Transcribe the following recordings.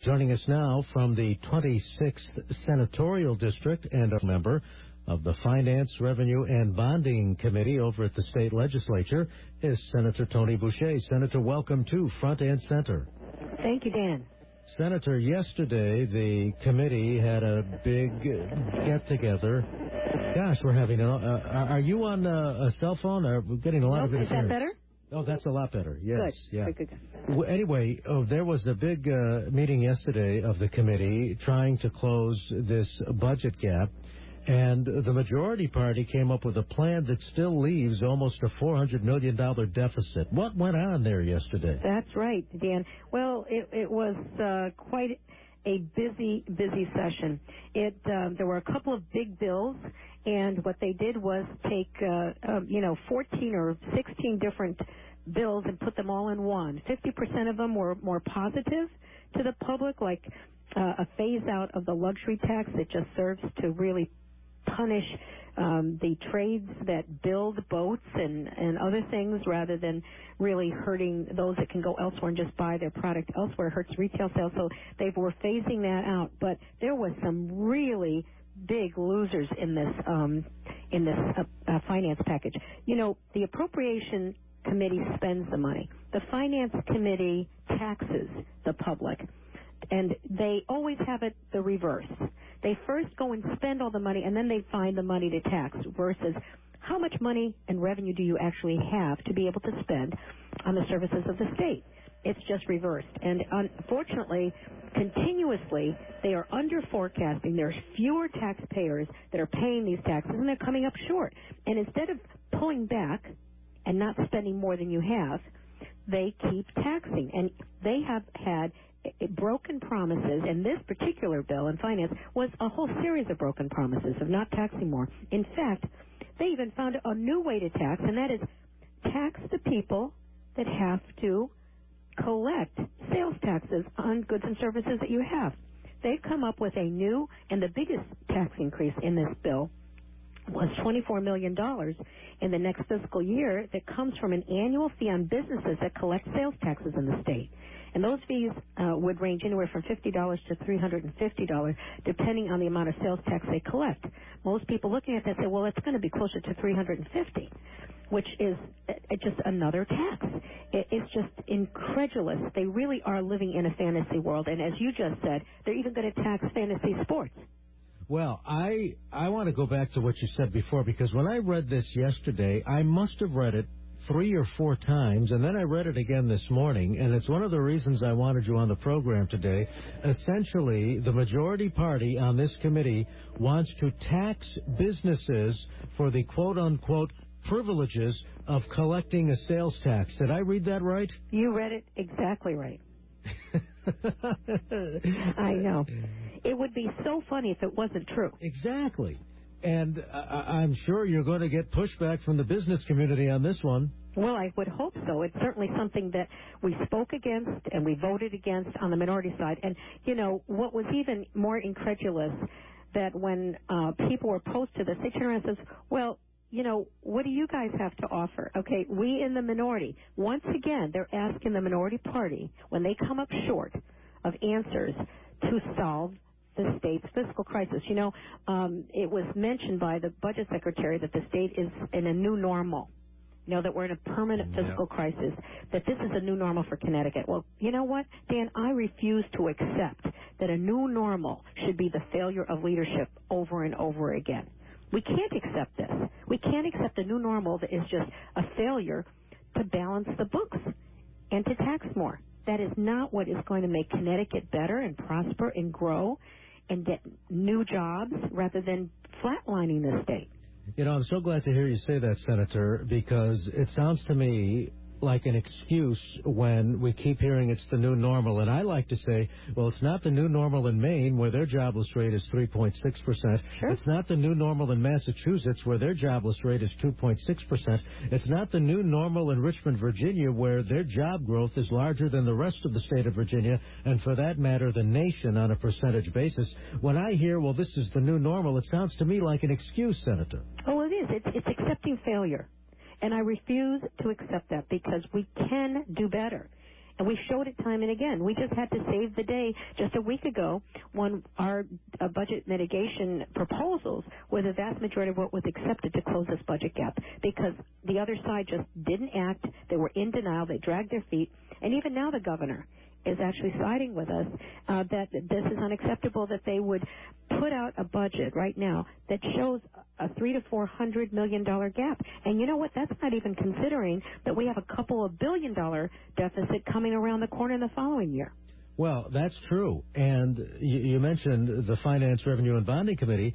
Joining us now from the 26th Senatorial District and a member of the Finance, Revenue, and Bonding Committee over at the state legislature is Senator Tony Boucher. Senator, welcome to Front and Center. Thank you, Dan. Senator, yesterday the committee had a big get-together. Gosh, we're having are you on a cell phone? We're getting a lot of interference. Is that better? Oh, that's a lot better. Yes. Good. Yeah. Good. Well, anyway, there was a big meeting yesterday of the committee trying to close this budget gap, and the majority party came up with a plan that still leaves almost a $400 million deficit. What went on there yesterday? That's right, Dan. Well, it was quite a busy session. There were a couple of big bills, and what they did was take 14 or 16 different bills and put them all in one. 50% of them were more positive to the public, like a phase out of the luxury tax that just serves to really punish the trades that build boats and other things rather than really hurting those that can go elsewhere and just buy their product elsewhere. It hurts retail sales, so they were phasing that out. But there was some really big losers in this finance package. You know, the Appropriation Committee spends the money. The Finance Committee taxes the public. And they always have it the reverse. They first go and spend all the money, and then they find the money to tax, versus how much money and revenue do you actually have to be able to spend on the services of the state. It's just reversed. And unfortunately, continuously, they are under forecasting. There's fewer taxpayers that are paying these taxes, and they're coming up short. And instead of pulling back and not spending more than you have, they keep taxing. And they have had broken promises, and this particular bill in finance was a whole series of broken promises of not taxing more. In fact, they even found a new way to tax, and that is tax the people that have to collect sales taxes on goods and services that you have. They've come up with a new, and the biggest tax increase in this bill was $24 million in the next fiscal year that comes from an annual fee on businesses that collect sales taxes in the state. And those fees would range anywhere from $50 to $350, depending on the amount of sales tax they collect. Most people looking at that say, well, it's going to be closer to $350, which is just another tax. It's just incredulous. They really are living in a fantasy world. And as you just said, they're even going to tax fantasy sports. Well, I want to go back to what you said before, because when I read this yesterday, I must have read it 3 or 4 times, and then I read it again this morning, and it's one of the reasons I wanted you on the program today. Essentially, the majority party on this committee wants to tax businesses for the quote-unquote privileges of collecting a sales tax. Did I read that right? You read it exactly right. I know. It would be so funny if it wasn't true. Exactly. And I'm sure you're going to get pushback from the business community on this one. Well, I would hope so. It's certainly something that we spoke against and we voted against on the minority side. And, you know, what was even more incredulous, that when people were opposed to this, they turned around and says, well, you know, what do you guys have to offer? Okay, we in the minority, once again, they're asking the minority party, when they come up short of answers, to solve the state's fiscal crisis. You know, it was mentioned by the budget secretary that the state is in a new normal. You know, that we're in a permanent fiscal crisis, that this is a new normal for Connecticut. Well, you know what, Dan, I refuse to accept that a new normal should be the failure of leadership over and over again. We can't accept this. We can't accept a new normal that is just a failure to balance the books and to tax more. That is not what is going to make Connecticut better and prosper and grow and get new jobs rather than flatlining the state. You know, I'm so glad to hear you say that, Senator, because it sounds to me like an excuse when we keep hearing it's the new normal. And I like to say, well, it's not the new normal in Maine, where their jobless rate is 3.6%. Sure. It's not the new normal in Massachusetts, where their jobless rate is 2.6%. It's not the new normal in Richmond, Virginia, where their job growth is larger than the rest of the state of Virginia, and for that matter, the nation on a percentage basis. When I hear, well, this is the new normal, it sounds to me like an excuse, Senator. Oh, it is. It's accepting failure. And I refuse to accept that, because we can do better. And we showed it time and again. We just had to save the day just a week ago when our budget mitigation proposals were the vast majority of what was accepted to close this budget gap, because the other side just didn't act. They were in denial. They dragged their feet. And even now the governor is actually siding with us that this is unacceptable, that they would put out a budget right now that shows a $300 to $400 million gap. And you know what? That's not even considering that we have a couple of $1 billion deficit coming around the corner in the following year. Well, that's true. And you mentioned the Finance, Revenue, and Bonding Committee.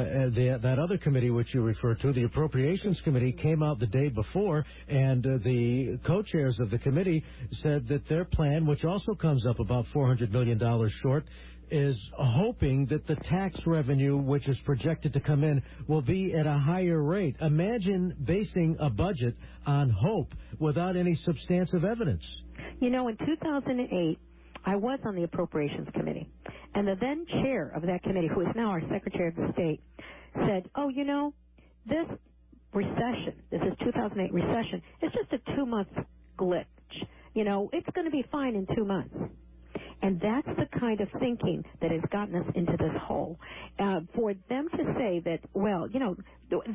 That other committee which you referred to, the Appropriations Committee, came out the day before, and the co-chairs of the committee said that their plan, which also comes up about $400 million short, is hoping that the tax revenue, which is projected to come in, will be at a higher rate. Imagine basing a budget on hope without any substantive evidence. You know, in 2008, I was on the Appropriations Committee, and the then chair of that committee, who is now our Secretary of the State, said, oh, you know, this recession, this is 2008 recession, it's just a 2-month glitch. You know, it's going to be fine in 2 months. And that's the kind of thinking that has gotten us into this hole. For them to say that, well, you know,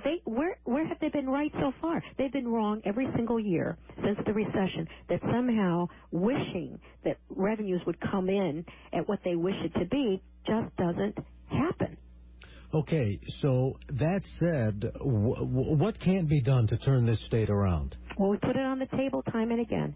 where have they been right so far? They've been wrong every single year since the recession, that somehow wishing that revenues would come in at what they wish it to be just doesn't happen. Okay, so that said, what can be done to turn this state around? Well, we put it on the table time and again.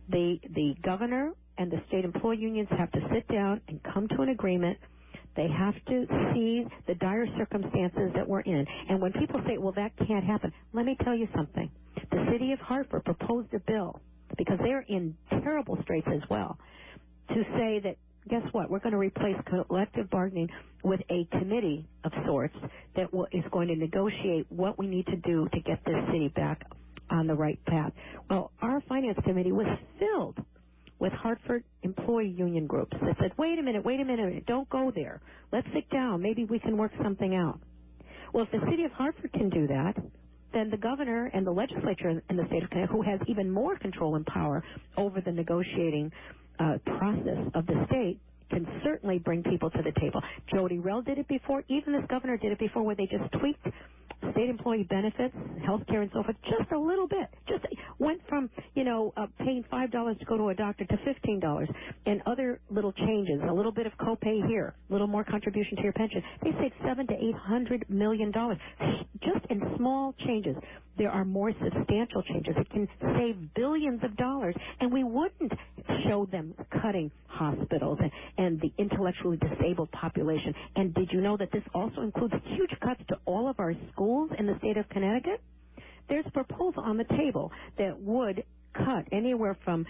The governor and the state employee unions have to sit down and come to an agreement. They have to see the dire circumstances that we're in. And when people say, well, that can't happen, let me tell you something. The city of Hartford proposed a bill, because they're in terrible straits as well, to say that, guess what, we're going to replace collective bargaining with a committee of sorts that is going to negotiate what we need to do to get this city back on the right path. Well, our finance committee was filled with Hartford employee union groups that said, wait a minute, don't go there. Let's sit down. Maybe we can work something out. Well, if the city of Hartford can do that, then the governor and the legislature in the state of Connecticut, who has even more control and power over the negotiating process of the state, can certainly bring people to the table. Jody Rell did it before. Even this governor did it before, where they just tweaked state employee benefits, health care, and so forth, just a little bit. Just went from, paying $5 to go to a doctor to $15, and other little changes, a little bit of copay here, a little more contribution to your pension. They saved $700 to $800 million just in small changes. There are more substantial changes. It can save billions of dollars, and we wouldn't show them cutting hospitals and the intellectually disabled population. And did you know that this also includes huge cuts to all of our schools in the state of Connecticut? There's a proposal on the table that would cut anywhere from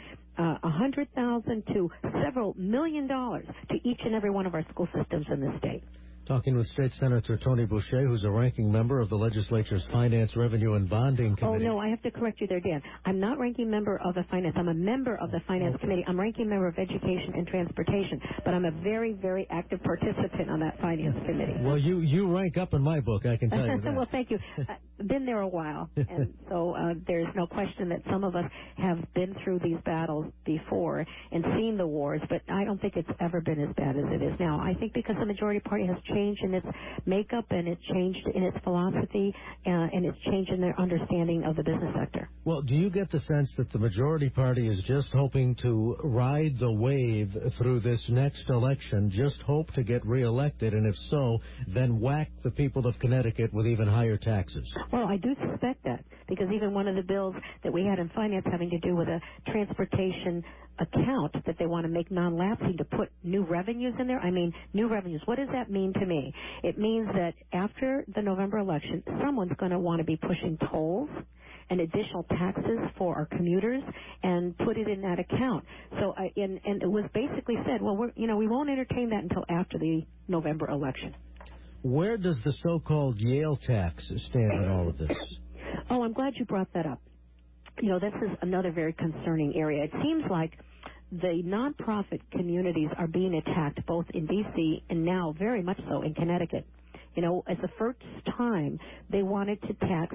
$100,000 to several $1 million to each and every one of our school systems in the state. Talking with State Senator Tony Boucher, who's a ranking member of the legislature's Finance, Revenue, and Bonding Committee. Oh, no, I have to correct you there, Dan. I'm not ranking member of the Finance. I'm a member of the Finance Committee. I'm ranking member of Education and Transportation, but I'm a very, very active participant on that Finance Committee. Well, you rank up in my book, I can tell you that. Well, thank you. Been there a while, and so there's no question that some of us have been through these battles before and seen the wars, but I don't think it's ever been as bad as it is now. I think because the majority party has changed in its makeup, and it's changed in its philosophy, and it's changed in their understanding of the business sector. Well, do you get the sense that the majority party is just hoping to ride the wave through this next election, just hope to get reelected, and if so, then whack the people of Connecticut with even higher taxes? Well, I do suspect that, because even one of the bills that we had in finance having to do with a transportation account that they want to make non-lapsing to put new revenues in there. I mean, new revenues. What does that mean to me? It means that after the November election, someone's going to want to be pushing tolls and additional taxes for our commuters and put it in that account. So, and it was basically said, well, we won't entertain that until after the November election. Where does the so-called Yale tax stand in all of this? Oh, I'm glad you brought that up. This is another very concerning area. It seems like the nonprofit communities are being attacked both in D.C. and now very much so in Connecticut. As the first time they wanted to tax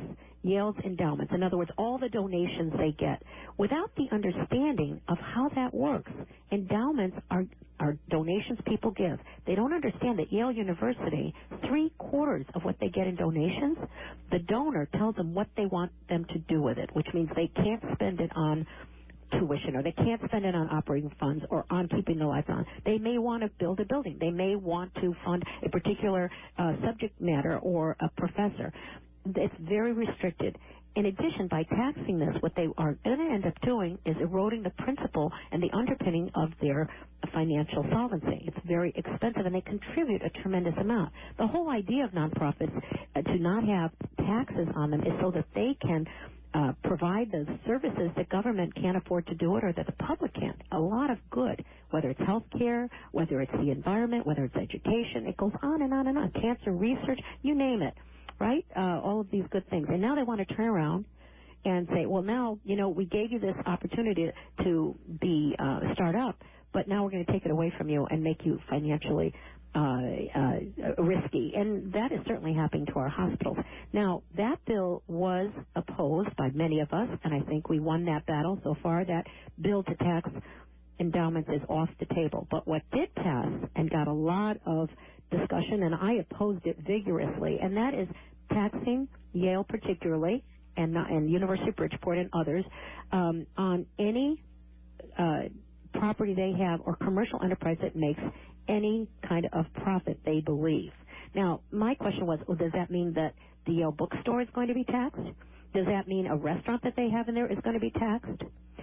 Yale's endowments, in other words, all the donations they get, without the understanding of how that works. Endowments are donations people give. They don't understand that Yale University, 3/4 of what they get in donations, the donor tells them what they want them to do with it, which means they can't spend it on tuition, or they can't spend it on operating funds or on keeping the lights on. They may want to build a building. They may want to fund a particular subject matter or a professor. It's very restricted. In addition, by taxing this, what they are going to end up doing is eroding the principle and the underpinning of their financial solvency. It's very expensive, and they contribute a tremendous amount. The whole idea of nonprofits to not have taxes on them is so that they can provide the services that government can't afford to do it, or that the public can't. A lot of good, whether it's health care, whether it's the environment, whether it's education. It goes on and on and on. Cancer research, you name it, right? All of these good things. And now they want to turn around and say, well, now, we gave you this opportunity to be start up, but now we're going to take it away from you and make you financially risky, and that is certainly happening to our hospitals. Now, that bill was opposed by many of us, and I think we won that battle so far. That bill to tax endowments is off the table. But what did pass and got a lot of discussion, and I opposed it vigorously, and that is taxing Yale particularly, and University of Bridgeport and others, on any property they have or commercial enterprise that makes any kind of profit they believe. Now, my question was, does that mean that the Yale bookstore is going to be taxed? Does that mean a restaurant that they have in there is going to be taxed?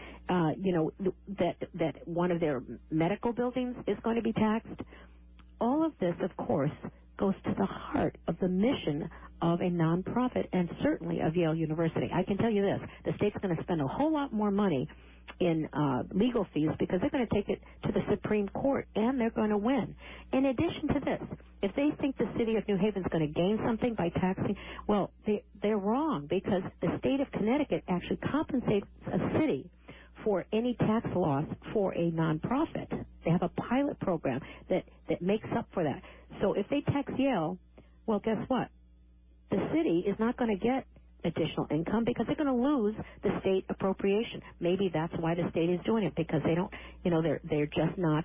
That one of their medical buildings is going to be taxed? All of this, of course, goes to the heart of the mission of a nonprofit, and certainly of Yale University. I can tell you this, the state's going to spend a whole lot more money in legal fees because they're going to take it to the Supreme Court, and they're going to win. In addition to this, if they think the city of New Haven is going to gain something by taxing, well, they're wrong, because the state of Connecticut actually compensates a city for any tax loss for a nonprofit. They have a pilot program that makes up for that. So if they tax Yale, well, guess what? The city is not going to get additional income because they're going to lose the state appropriation. Maybe that's why the state is doing it, because they don't, they're just not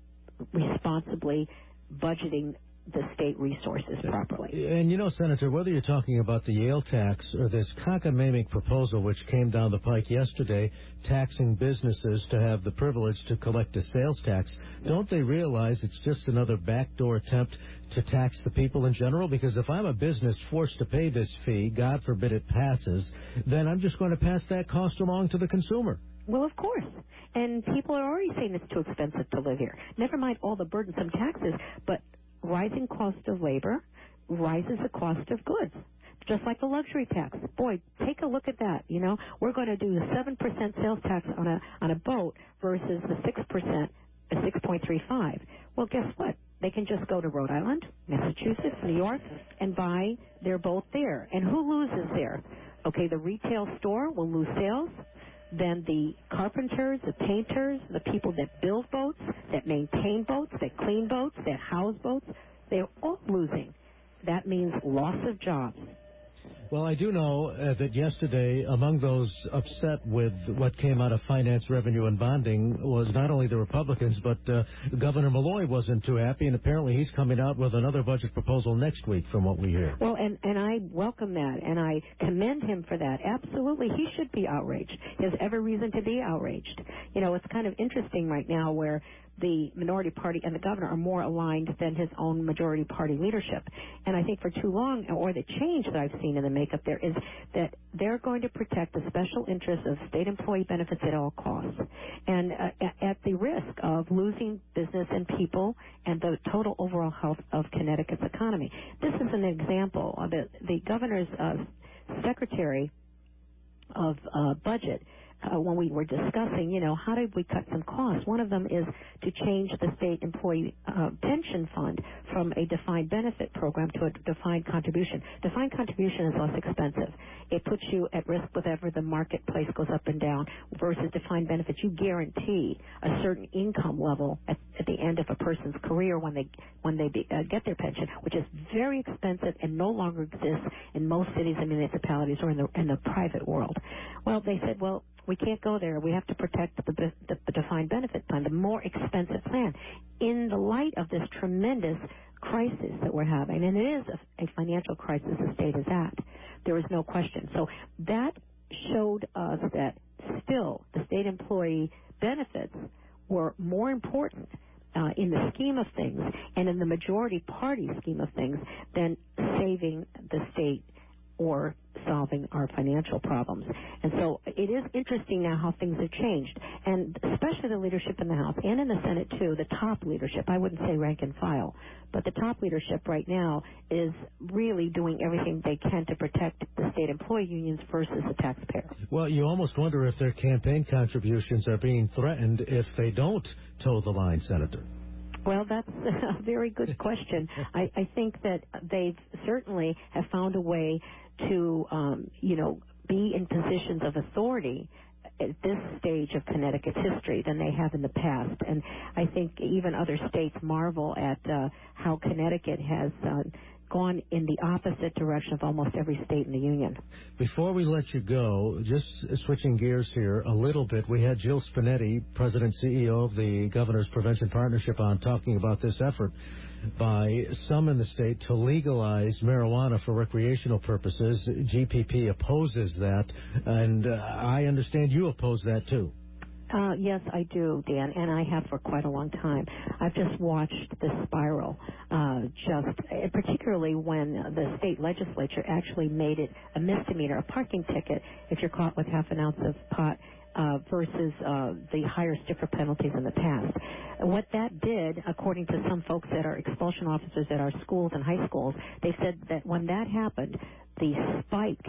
responsibly budgeting the state resources properly. And Senator, whether you're talking about the Yale tax or this cockamamie proposal which came down the pike yesterday, taxing businesses to have the privilege to collect a sales tax, don't they realize it's just another backdoor attempt to tax the people in general? Because if I'm a business forced to pay this fee, God forbid it passes, then I'm just going to pass that cost along to the consumer. Well, of course. And people are already saying it's too expensive to live here. Never mind all the burdensome taxes, but rising cost of labor rises the cost of goods, just like the luxury tax. Boy, take a look at that. We're going to do the 7% sales tax on a boat versus the 6%, 6.35. Well, guess what? They can just go to Rhode Island, Massachusetts, New York, and buy their boat there. And who loses there? Okay, the retail store will lose sales. Then the carpenters, the painters, the people that build boats, that maintain boats, that clean boats, that house boats, they're all losing. That means loss of jobs. Well, I do know that yesterday, among those upset with what came out of finance, revenue, and bonding was not only the Republicans, but Governor Malloy wasn't too happy, and apparently he's coming out with another budget proposal next week, from what we hear. Well, and I welcome that, and I commend him for that. Absolutely, he should be outraged. He has every reason to be outraged. It's kind of interesting right now where the minority party and the governor are more aligned than his own majority party leadership. And I think for too long, or the change that I've seen in the makeup there, is that they're going to protect the special interests of state employee benefits at all costs, and at the risk of losing business and people and the total overall health of Connecticut's economy. This is an example of the governor's secretary of budget when we were discussing, how did we cut some costs? One of them is to change the state employee pension fund from a defined benefit program to a defined contribution. Defined contribution is less expensive. It puts you at risk whenever the marketplace goes up and down, versus defined benefits. You guarantee a certain income level at the end of a person's career when they get their pension, which is very expensive and no longer exists in most cities and municipalities or in the private world. Well, they said, well, we can't go there. We have to protect the defined benefit plan, the more expensive plan. In the light of this tremendous crisis that we're having, and it is a financial crisis the state is at, there is no question. So that showed us that still the state employee benefits were more important in the scheme of things and in the majority party scheme of things than saving the state or solving our financial problems. And so it is interesting now how things have changed, and especially the leadership in the House and in the Senate too, the top leadership. I wouldn't say rank and file, but the top leadership right now is really doing everything they can to protect the state employee unions versus the taxpayer. Well, you almost wonder if their campaign contributions are being threatened if they don't toe the line, Senator. Well, that's a very good question. I think that they certainly have found a way to, be in positions of authority at this stage of Connecticut's history than they have in the past. And I think even other states marvel at how Connecticut has gone in the opposite direction of almost every state in the union. Before we let you go, just switching gears here a little bit, we had Jill Spinetti, President CEO of the Governor's Prevention Partnership, on talking about this effort by some in the state to legalize marijuana for recreational purposes. GPP opposes that, and I understand you oppose that too. Yes, I do, Dan, and I have for quite a long time. I've just watched the spiral, particularly when the state legislature actually made it a misdemeanor, a parking ticket, if you're caught with half an ounce of pot, versus the higher, stiffer penalties in the past. What that did, according to some folks that are expulsion officers at our schools and high schools, they said that when that happened, the spike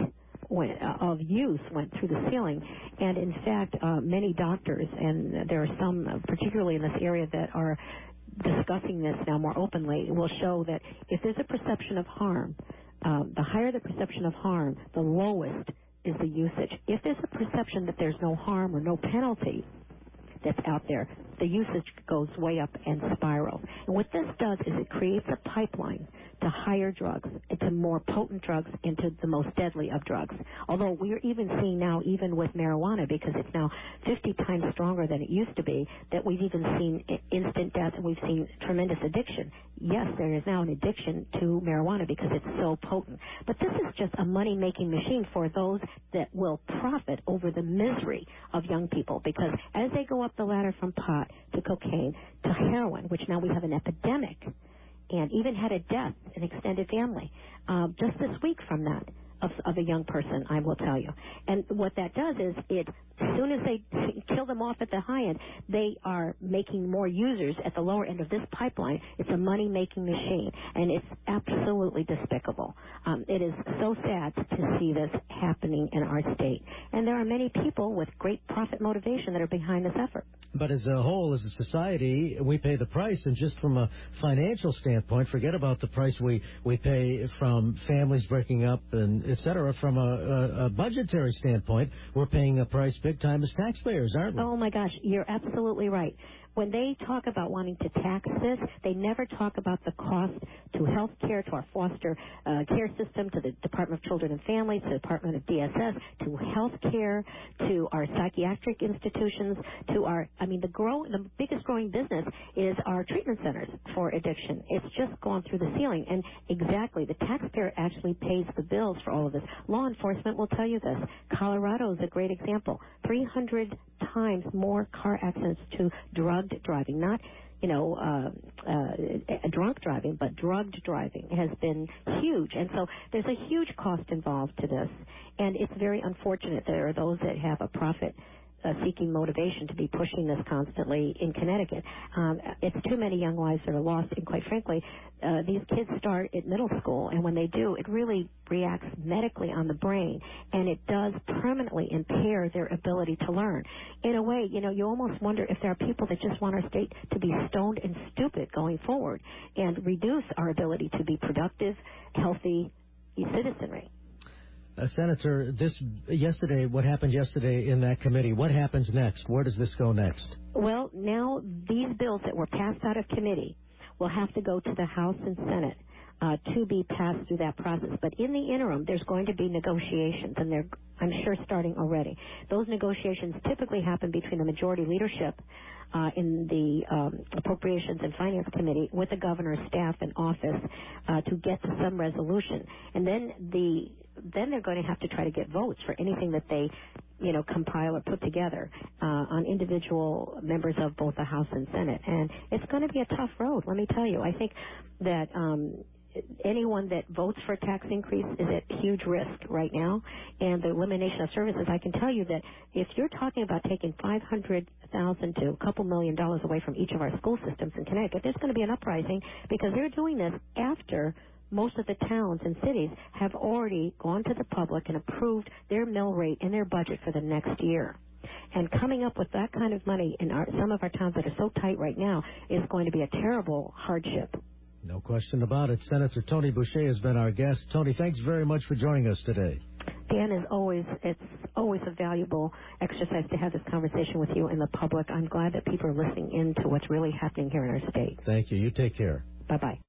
of use went through the ceiling. And in fact, many doctors, and there are some, particularly in this area, that are discussing this now more openly, will show that if there's a perception of harm, the higher the perception of harm, the lowest is the usage. If there's a perception that there's no harm or no penalty that's out there, the usage goes way up and spirals. And what this does is it creates a pipeline to higher drugs, into more potent drugs, into the most deadly of drugs. Although we're even seeing now, even with marijuana, because it's now 50 times stronger than it used to be, that we've even seen instant death and we've seen tremendous addiction. Yes, there is now an addiction to marijuana because it's so potent. But this is just a money-making machine for those that will profit over the misery of young people, because as they go up the ladder from pot to cocaine to heroin, which now we have an epidemic, and even had a death, an extended family, just this week from that, of a young person, I will tell you. And what that does is as soon as they kill them off at the high end, they are making more users at the lower end of this pipeline. It's a money-making machine, and it's absolutely despicable. It is so sad to see this happening in our state. And there are many people with great profit motivation that are behind this effort. But as a whole, as a society, we pay the price. And just from a financial standpoint, forget about the price we pay from families breaking up and et cetera. From a budgetary standpoint, we're paying a price big time as taxpayers, aren't we? Oh, my gosh, you're absolutely right. When they talk about wanting to tax this, they never talk about the cost to health care, to our foster care system, to the Department of Children and Families, to the Department of DSS, to health care, to our psychiatric institutions, to our, the biggest growing business is our treatment centers for addiction. It's just gone through the ceiling. And exactly, the taxpayer actually pays the bills for all of this. Law enforcement will tell you this. Colorado is a great example. 300 times more car accidents to drugged driving, not drunk driving, but drugged driving has been huge. And so there's a huge cost involved to this, and it's very unfortunate there are those that have a profit seeking motivation to be pushing this constantly in Connecticut. It's too many young lives that are lost, and quite frankly, these kids start at middle school, and when they do, it really reacts medically on the brain, and it does permanently impair their ability to learn. In a way, you almost wonder if there are people that just want our state to be stoned and stupid going forward and reduce our ability to be productive, healthy citizenry. Senator, what happened yesterday in that committee, what happens next? Where does this go next? Well, now these bills that were passed out of committee will have to go to the House and Senate to be passed through that process. But in the interim, there's going to be negotiations, and they're, I'm sure, starting already. Those negotiations typically happen between the majority leadership in the Appropriations and Finance Committee with the governor's staff and office to get to some resolution. And then they're going to have to try to get votes for anything that they, compile or put together on individual members of both the House and Senate. And it's going to be a tough road, let me tell you. I think that anyone that votes for a tax increase is at huge risk right now. And the elimination of services, I can tell you that if you're talking about taking $500,000 to a couple $1 million away from each of our school systems in Connecticut, there's going to be an uprising because they're doing this after most of the towns and cities have already gone to the public and approved their mill rate in their budget for the next year. And coming up with that kind of money in some of our towns that are so tight right now is going to be a terrible hardship. No question about it. Senator Tony Boucher has been our guest. Tony, thanks very much for joining us today. Dan, it's always a valuable exercise to have this conversation with you and the public. I'm glad that people are listening in to what's really happening here in our state. Thank you. You take care. Bye-bye.